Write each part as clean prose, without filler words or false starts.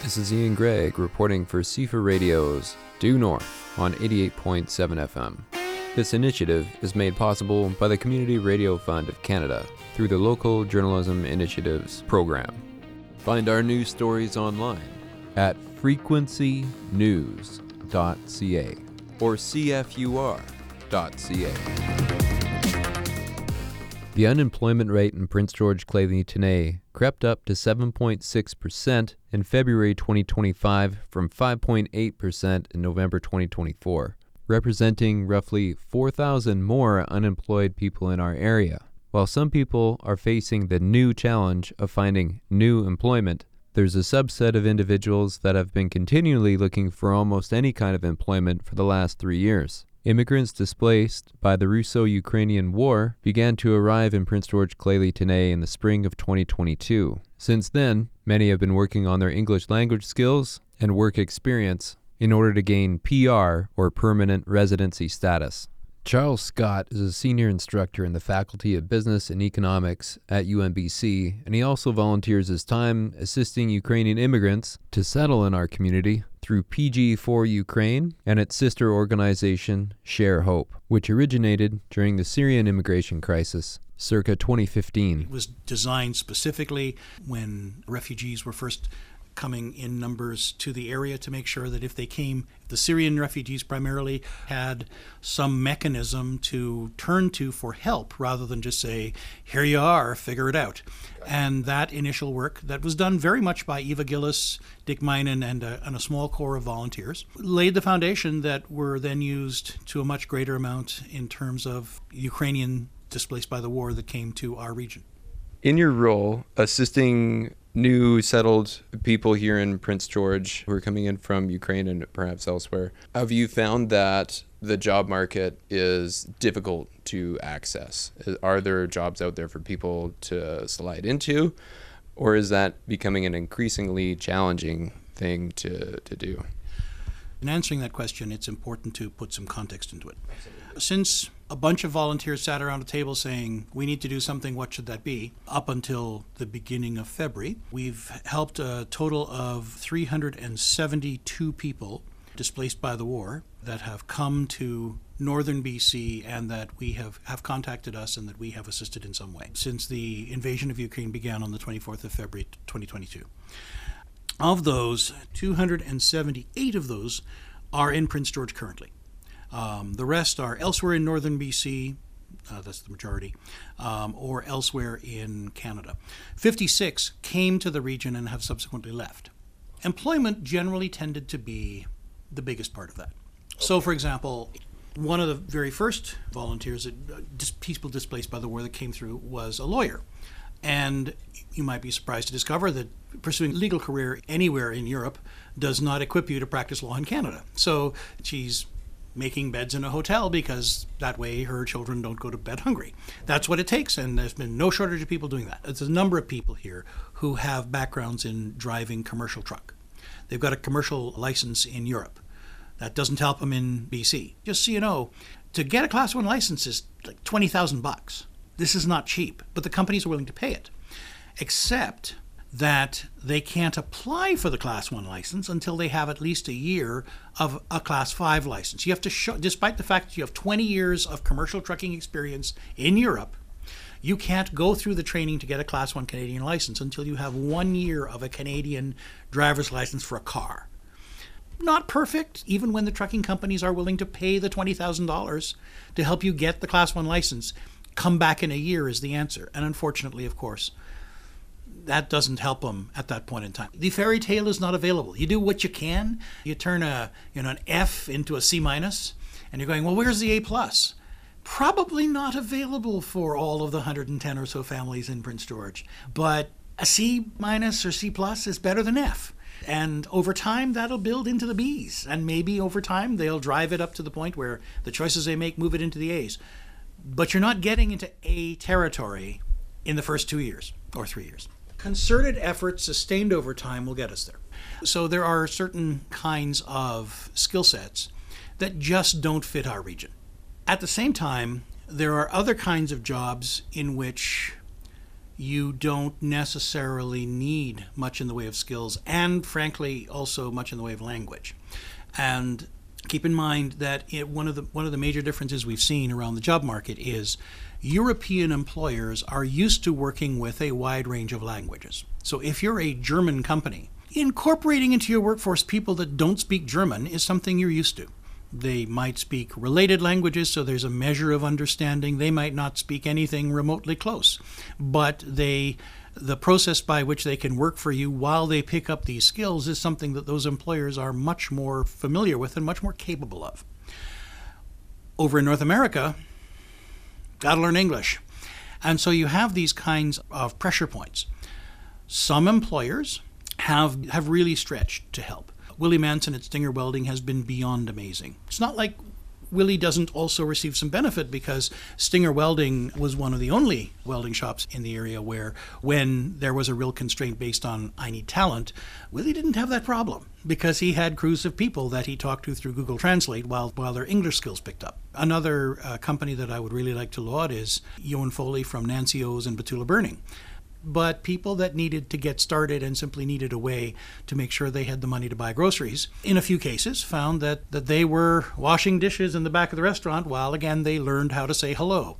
This is Ian Gregg reporting for CFA Radio's Due North on 88.7 FM. This initiative is made possible by the Community Radio Fund of Canada through the Local Journalism Initiatives program. Find our news stories online at frequencynews.ca or cfur.ca. The unemployment rate in Prince George Clay-Tenay crept up to 7.6% in February 2025 from 5.8% in November 2024, representing roughly 4,000 more unemployed people in our area. While some people are facing the new challenge of finding new employment, there's a subset of individuals that have been continually looking for almost any kind of employment for the last 3 years. Immigrants displaced by the Russo-Ukrainian War began to arrive in Prince George Clay-Tenay in the spring of 2022. Since then, many have been working on their English language skills and work experience in order to gain PR, or permanent residency status. Charles Scott is a senior instructor in the Faculty of Business and Economics at UNBC, and he also volunteers his time assisting Ukrainian immigrants to settle in our community through PG4 Ukraine and its sister organization, Share Hope, which originated during the Syrian immigration crisis circa 2015. It was designed specifically when refugees were first coming in numbers to the area to make sure that if they came, the Syrian refugees primarily had some mechanism to turn to for help rather than just say, here you are, figure it out. And that initial work that was done very much by Eva Gillis, Dick Minen, and a small core of volunteers laid the foundation that were then used to a much greater amount in terms of Ukrainian displaced by the war that came to our region. In your role, assisting new settled people here in Prince George who are coming in from Ukraine and perhaps elsewhere, have you found that the job market is difficult to access? Are there jobs out there for people to slide into, or is that becoming an increasingly challenging thing to do? In answering that question, it's important to put some context into it. Since a bunch of volunteers sat around a table saying, we need to do something, what should that be? Up until the beginning of February, we've helped a total of 372 people displaced by the war that have come to northern BC and that we have contacted us and that we have assisted in some way since the invasion of Ukraine began on the 24th of February 2022. Of those, 278 of those are in Prince George currently. The rest are elsewhere in northern BC, that's the majority, or elsewhere in Canada. 56 came to the region and have subsequently left. Employment generally tended to be the biggest part of that. So, for example, one of the very first volunteers, people displaced by the war that came through, was a lawyer. And you might be surprised to discover that pursuing a legal career anywhere in Europe does not equip you to practice law in Canada. So she's making beds in a hotel because that way her children don't go to bed hungry. That's what it takes, and there's been no shortage of people doing that. There's a number of people here who have backgrounds in driving commercial truck. They've got a commercial license in Europe. That doesn't help them in BC. Just so you know, to get a Class 1 license is like $20,000. This is not cheap, but the companies are willing to pay it, except that they can't apply for the Class 1 license until they have at least a year of a Class 5 license. You have to show, despite the fact that you have 20 years of commercial trucking experience in Europe, you can't go through the training to get a Class 1 Canadian license until you have 1 year of a Canadian driver's license for a car. Not perfect, even when the trucking companies are willing to pay the $20,000 to help you get the Class 1 license. Come back in a year is the answer. And unfortunately, of course, that doesn't help them at that point in time. The fairy tale is not available. You do what you can. You turn an F into a C-, and you're going, well, where's the A+? Probably not available for all of the 110 or so families in Prince George. But a C- or C+ is better than F. And over time, that'll build into the Bs. And maybe over time, they'll drive it up to the point where the choices they make move it into the As. But you're not getting into A territory in the first 2 years or 3 years. Concerted effort sustained over time will get us there. So there are certain kinds of skill sets that just don't fit our region. At the same time, there are other kinds of jobs in which you don't necessarily need much in the way of skills and, frankly, also much in the way of language. And keep in mind that one of the major differences we've seen around the job market is European employers are used to working with a wide range of languages. So if you're a German company, incorporating into your workforce people that don't speak German is something you're used to. They might speak related languages, so there's a measure of understanding. They might not speak anything remotely close, but the process by which they can work for you while they pick up these skills is something that those employers are much more familiar with and much more capable of. Over in North America, got to learn English. And so you have these kinds of pressure points. Some employers have really stretched to help. Willie Manson at Stinger Welding has been beyond amazing. It's not like Willie doesn't also receive some benefit, because Stinger Welding was one of the only welding shops in the area where, when there was a real constraint based on I need talent, Willie didn't have that problem because he had crews of people that he talked to through Google Translate while their English skills picked up. Another company that I would really like to laud is Eoin Foley from Nancy O's and Batula Burning. But people that needed to get started and simply needed a way to make sure they had the money to buy groceries, in a few cases, found that they were washing dishes in the back of the restaurant while, again, they learned how to say hello.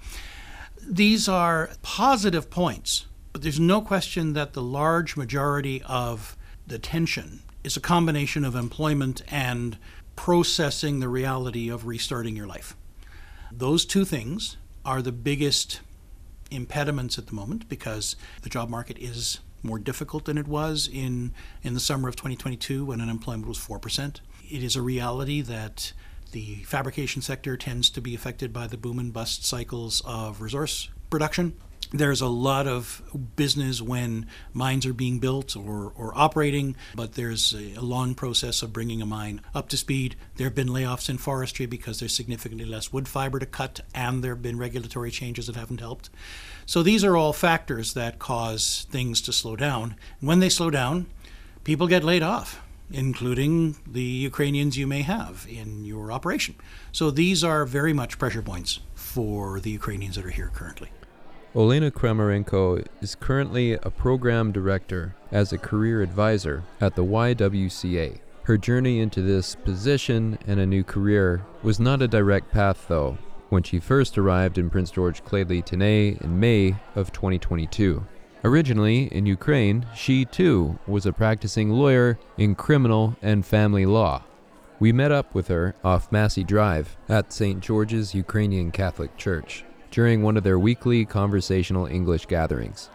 These are positive points, but there's no question that the large majority of the tension is a combination of employment and processing the reality of restarting your life. Those two things are the biggest impediments at the moment, because the job market is more difficult than it was in the summer of 2022 when unemployment was 4%. It is a reality that the fabrication sector tends to be affected by the boom and bust cycles of resource production. There's a lot of business when mines are being built or operating, but there's a long process of bringing a mine up to speed. There have been layoffs in forestry because there's significantly less wood fiber to cut, and there have been regulatory changes that haven't helped. So these are all factors that cause things to slow down. And when they slow down, people get laid off, including the Ukrainians you may have in your operation. So these are very much pressure points for the Ukrainians that are here currently. Olena Kramarenko is currently a program director as a career advisor at the YWCA. Her journey into this position and a new career was not a direct path, though, when she first arrived in Prince George Clay Tenay in May of 2022. Originally in Ukraine, she too was a practicing lawyer in criminal and family law. We met up with her off Massey Drive at St. George's Ukrainian Catholic Church during one of their weekly conversational English gatherings.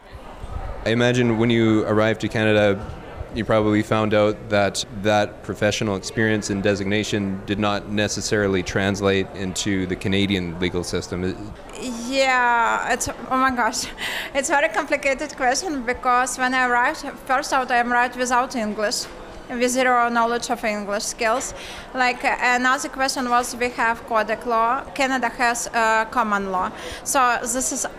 I imagine when you arrived to Canada, you probably found out that professional experience and designation did not necessarily translate into the Canadian legal system. Yeah, oh my gosh, it's a very complicated question, because when I arrived, first out I arrived without English, with zero knowledge of English skills. Like another question was, we have Kodak law, Canada has common law. So this is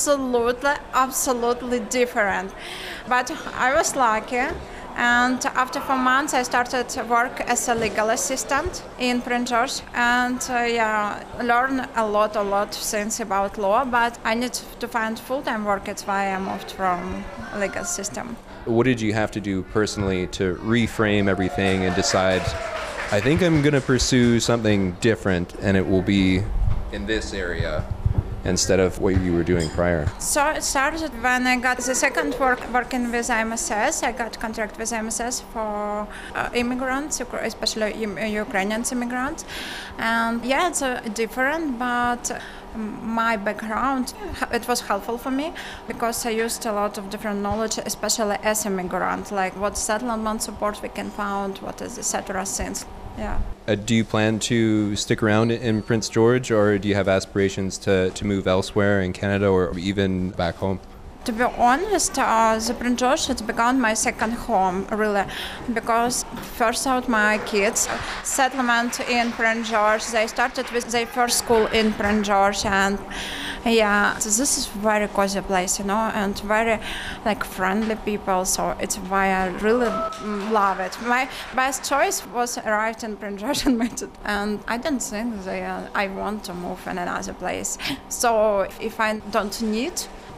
absolutely different. But I was lucky. And after 4 months, I started work as a legal assistant in Prince George, and learn a lot of things about law. But I need to find full-time work. That's why I moved from legal system. What did you have to do personally to reframe everything and decide, I think I'm going to pursue something different, and it will be in this area instead of what you were doing prior? So it started when I got the second working with IMSS. I got contract with IMSS for immigrants, especially Ukrainian immigrants. And it's different, but my background, it was helpful for me because I used a lot of different knowledge, especially as a migrant, like what settlement support we can find, what is etc. things. Yeah. Do you plan to stick around in Prince George, or do you have aspirations to move elsewhere in Canada or even back home? To be honest, the Prince George has become my second home, really, because first out my kids, settlement in Prince George, they started with their first school in Prince George, and so this is very cozy place, and very friendly people, so it's why I really love it. My best choice was arrived in Prince George and I don't think that I want to move in another place. So if I don't need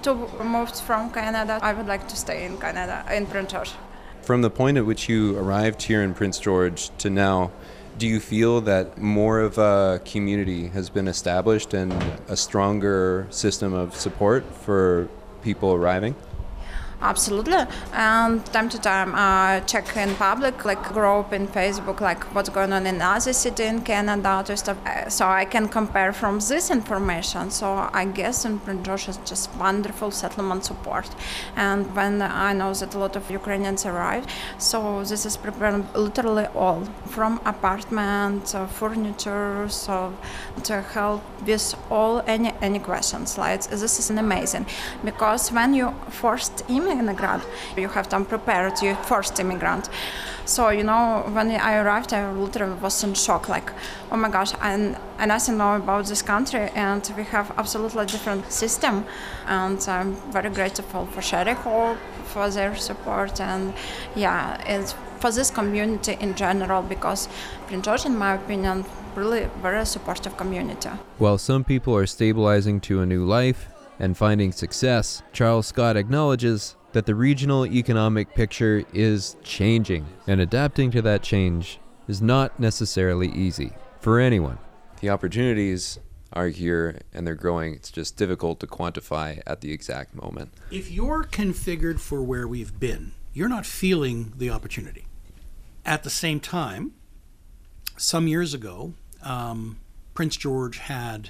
to move from Canada, I would like to stay in Canada, in Prince George. From the point at which you arrived here in Prince George to now, do you feel that more of a community has been established and a stronger system of support for people arriving? Absolutely. And time to time I check in public, like group in Facebook, like what's going on in other city in Canada, to stuff. So I can compare from this information. So I guess in Prince George is just wonderful settlement support. And when I know that a lot of Ukrainians arrive, so this is preparing literally all, from apartment, furniture, so to help with all any questions. Like this is amazing, because when you first immigrant, you have to prepare you first immigrant. So when I arrived, I literally was in shock, like, oh my gosh, and I nothing know about this country, and we have absolutely different system. And I'm very grateful for Sherry Hope for their support, and it's for this community in general, because Prince George, in my opinion, really very supportive community. While some people are stabilizing to a new life and finding success, Charles Scott acknowledges that the regional economic picture is changing, and adapting to that change is not necessarily easy for anyone. The opportunities are here and they're growing. It's just difficult to quantify at the exact moment. If you're configured for where we've been, you're not feeling the opportunity. At the same time, some years ago, Prince George had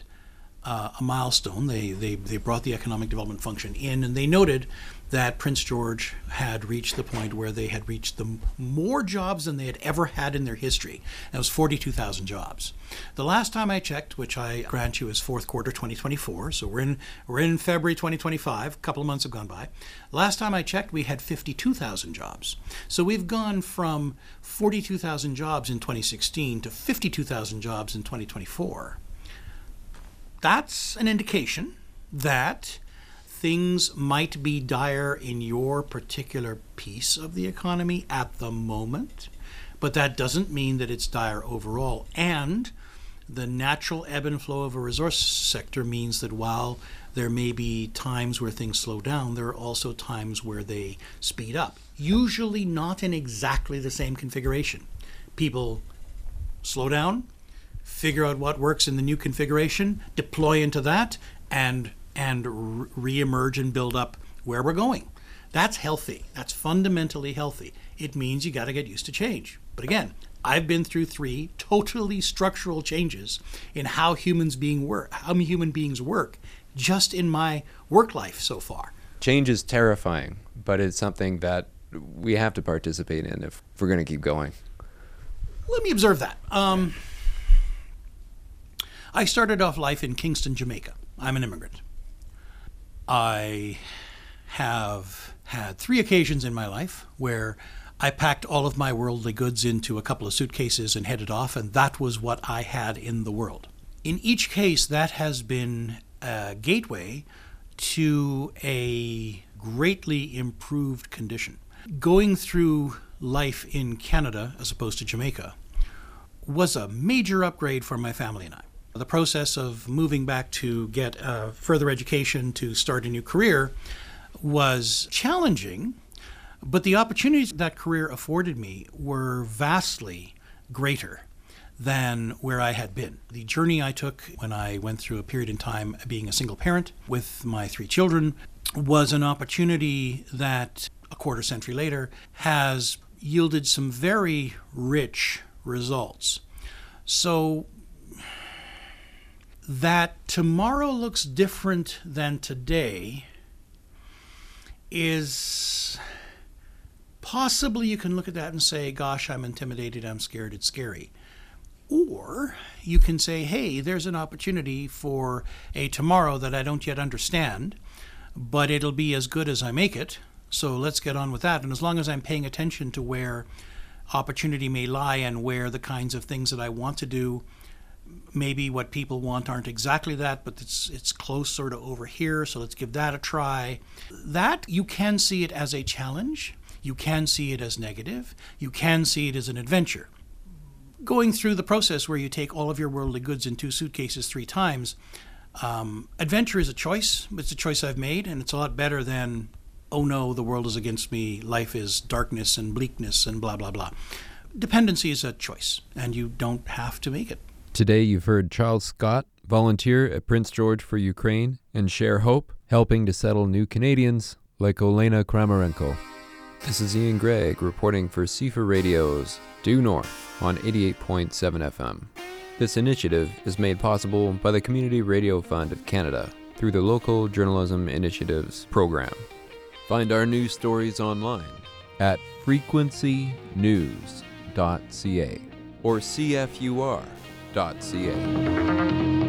a milestone. They brought the economic development function in, and they noted that Prince George had reached the point where they had reached the more jobs than they had ever had in their history. That was 42,000 jobs. The last time I checked, which I grant you is fourth quarter 2024, so we're in February 2025, a couple of months have gone by. Last time I checked, we had 52,000 jobs. So we've gone from 42,000 jobs in 2016 to 52,000 jobs in 2024. That's an indication that things might be dire in your particular piece of the economy at the moment, but that doesn't mean that it's dire overall. And the natural ebb and flow of a resource sector means that while there may be times where things slow down, there are also times where they speed up, usually not in exactly the same configuration. People slow down, figure out what works in the new configuration, deploy into that, and re-emerge and build up where we're going. That's healthy. That's fundamentally healthy. It means you got to get used to change. But again, I've been through 3 totally structural changes in how human beings work just in my work life so far. Change is terrifying, but it's something that we have to participate in if we're going to keep going. Let me observe that. I started off life in Kingston, Jamaica. I'm an immigrant. I have had 3 occasions in my life where I packed all of my worldly goods into a couple of suitcases and headed off, and that was what I had in the world. In each case, that has been a gateway to a greatly improved condition. Going through life in Canada, as opposed to Jamaica, was a major upgrade for my family and I. The process of moving back to get further education, to start a new career, was challenging, but the opportunities that career afforded me were vastly greater than where I had been. The journey I took when I went through a period in time being a single parent with my 3 children was an opportunity that, a quarter century later, has yielded some very rich results. So that tomorrow looks different than today is possibly, you can look at that and say, gosh, I'm intimidated, I'm scared, it's scary. Or you can say, hey, there's an opportunity for a tomorrow that I don't yet understand, but it'll be as good as I make it, so let's get on with that. And as long as I'm paying attention to where opportunity may lie and where the kinds of things that I want to do, maybe what people want aren't exactly that, but it's close sort of over here, so let's give that a try. That, you can see it as a challenge, you can see it as negative, you can see it as an adventure. Going through the process where you take all of your worldly goods in 2 suitcases 3 times, Adventure is a choice. It's a choice I've made, and it's a lot better than, oh no, the world is against me, life is darkness and bleakness and blah, blah, blah. Dependency is a choice, and you don't have to make it. Today you've heard Charles Scott, volunteer at Prince George for Ukraine, and Share Hope, helping to settle new Canadians like Olena Kramarenko. This is Ian Gregg reporting for CFA Radio's Due North on 88.7 FM. This initiative is made possible by the Community Radio Fund of Canada through the Local Journalism Initiatives program. Find our news stories online at frequencynews.ca or cfur.ca.